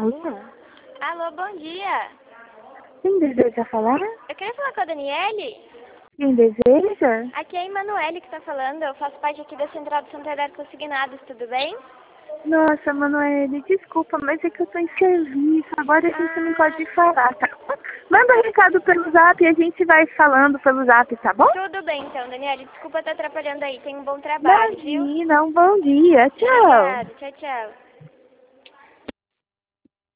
Alô? Alô, bom dia. Quem deseja falar? Eu queria falar com a Daniele. Quem deseja? Aqui é a Emanuele que está falando. Eu faço parte aqui da Central do Santander Consignados, tudo bem? Nossa, Manoele, desculpa, mas é que eu tô em serviço. Agora a gente não pode falar, tá? Manda um recado pelo zap e a gente vai falando pelo zap, tá bom? Tudo bem então, Daniele. Desculpa estar atrapalhando aí. Tenha um bom trabalho, viu? Imagina, um bom dia. Tchau. Obrigada. Tchau, tchau.